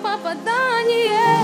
попадание.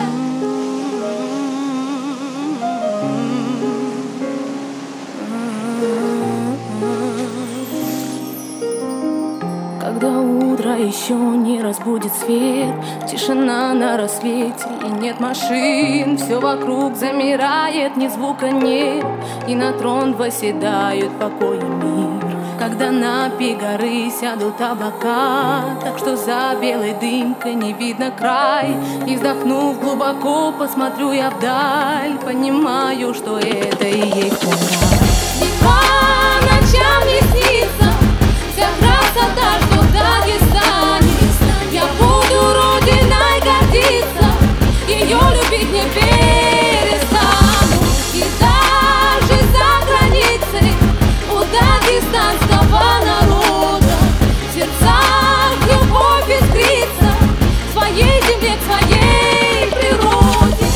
Когда утро еще не разбудит свет, тишина на рассвете и нет машин, все вокруг замирает, ни звука нет, и на трон восседают покой и мир. Когда на пик горы сядут облака, так что за белой дымкой не видно край, и вздохнув глубоко, посмотрю я вдаль, понимаю, что это и есть мой рай. И по ночам не снится вся красота, что в Дагестане. Я буду родиной гордиться, ее любить не перестану. И даже за границей у дагестанского народа в сердцах любовь искрится к своей земле, к своей природе.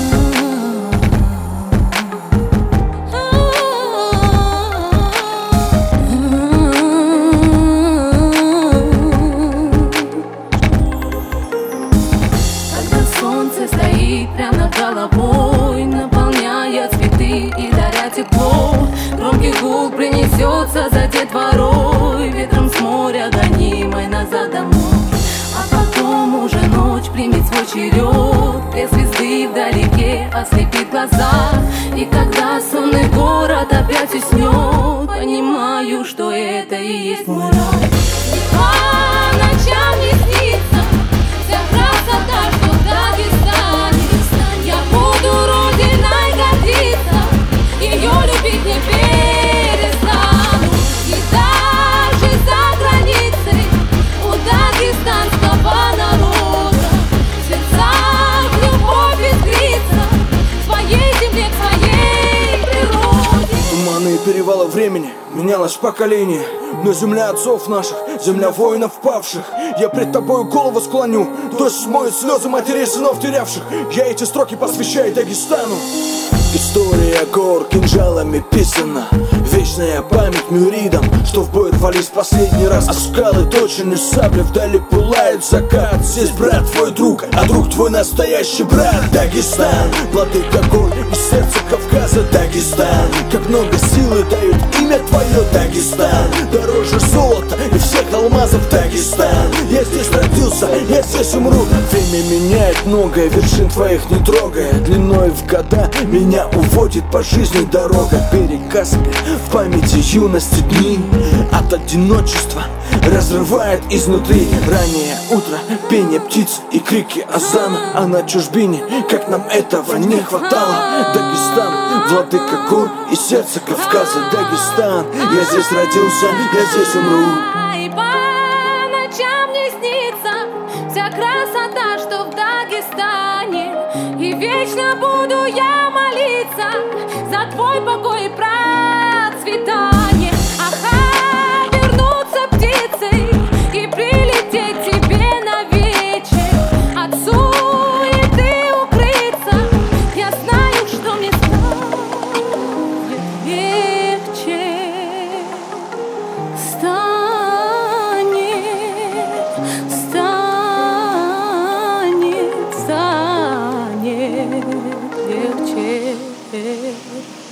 Солнце стоит прямо над головой, наполняя цветы и даря тепло. Громкий гул принесется за детворой, ветром с моря гонимой назад домой. А потом уже ночь примет свой черед, две звезды вдалеке ослепит глаза. И когда сонный город опять уснет, понимаю, что это и есть мой рай. А ночам не снится вся красота, что в Дагестане. Я буду родиной гордиться, ее любить не перестану. И даже за границей у дагестанского народа в сердцах любовь искрится к своей земле, к своей природе. Туманы перевала времени, менялось поколение, но земля отцов наших, земля воинов павших. Я пред тобою голову склоню, дождь смоет слезы матерей сынов терявших. Я эти строки посвящаю Дагестану. История гор кинжалами писана, вечная память мюридам, что в бой рвались последний раз. А скалы точены сабли, вдали пылает закат. Здесь брат твой друг, а друг твой настоящий брат. Дагестан, владыка гор и сердце Кавказа. Дагестан, как много силы дает имя твое. Дагестан, дороже золота и всех алмазов. Дагестан, я здесь родился, я здесь умру. Время меняет многое, вершин твоих не трогая. Длиной в года меня уводит по жизни дорога. Берег Каспия, в памяти юности дни от одиночества разрывает изнутри. Раннее утро, пение птиц и крики азана. А на чужбине, как нам этого не хватало. Дагестан, владыка гор и сердце Кавказа. Дагестан, я здесь родился, я здесь умру. И по ночам не снится вся красота, что в Дагестане. И вечно буду я молиться за твой покой и процветание. Ага, вернуться птицей и прилететь тебе на вечер. От суеты укрыться, я знаю, что мне станет легче. Станет легче.